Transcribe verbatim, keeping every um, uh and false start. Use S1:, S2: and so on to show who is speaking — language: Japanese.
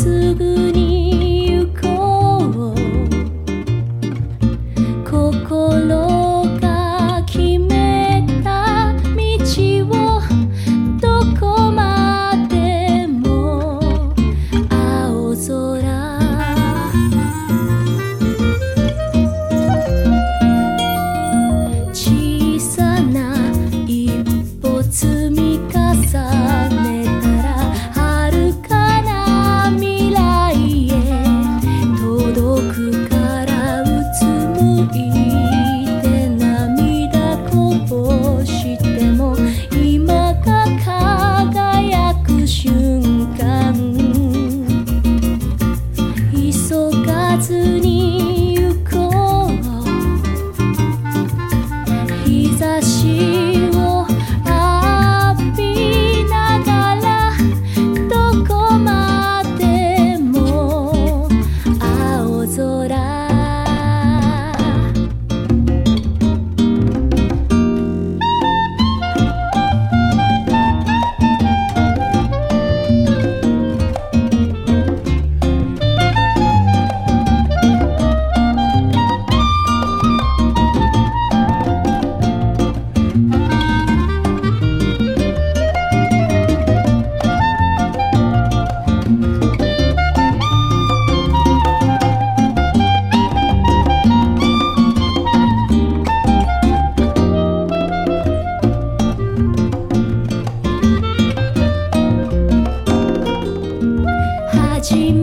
S1: すぐに行こう。心が決めた道をどこまでも青空。小さな一歩積み重ねたら遥かな未来へ届くからうつむいて涙こぼしても今が輝く瞬間。急がずに行こう。日差しを浴びながらどこまでも青空。初め